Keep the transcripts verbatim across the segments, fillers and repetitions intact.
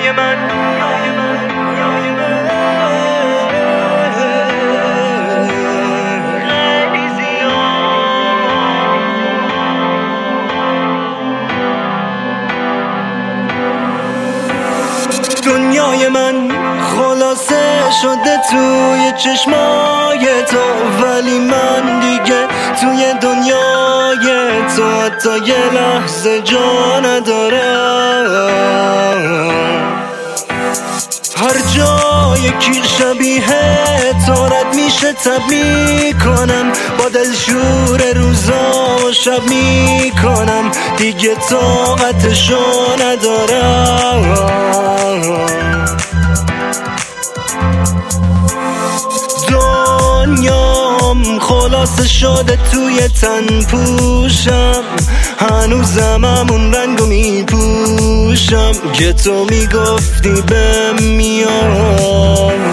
دنیای من دنیای من خلاصه شده توی چشمای تو، ولی من دیگه توی دنیای تو حتی یه لحظه جا ندارم. هر جای که شبیه تو رد میشه تب میکنم، با دلشور روزا و شب میکنم، دیگه طاقتشو ندارم. دنیام خلاصه شده توی تن پوشم، هنوزم همون رنگو میپوشم که تو میگفتی بهم میام.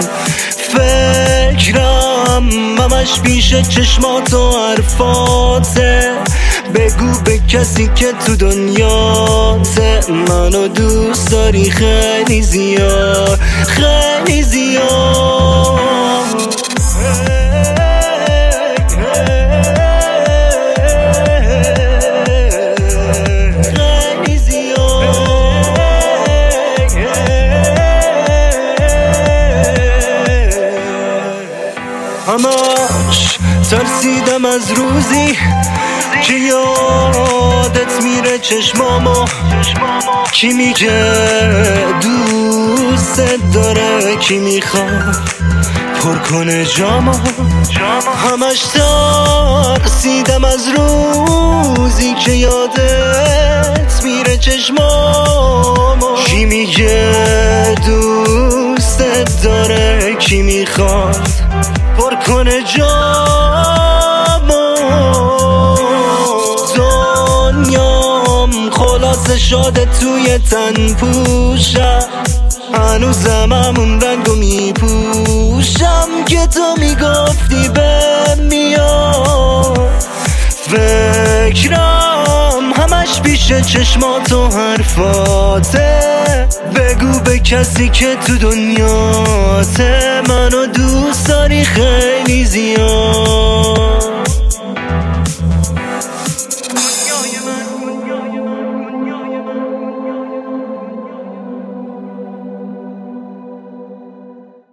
فکرم همش پیش چشمات و حرفاته، بگو به کسی که تو دنیاته منو دوست داری خیلی زیاد خیلی زیاد. همش ترسیدم از روزی که یادت میره چشمامو، کی میگه دوست داره، کی میخواد پر کنه جامو. همش ترسیدم از روزی که یادت میره چشمامو، کی میگه دوست داره، کی میخواد پر کنه جامو. دنیام خلاصه شده توی تن پوشم، هنوزم همون رنگو میپوشم که تو میگفتی بهم میاد. فکرم همش پیش چشمات و حرفاته، بگو به کسی که تو دنیاته منو دوست داری خیلی زیاد.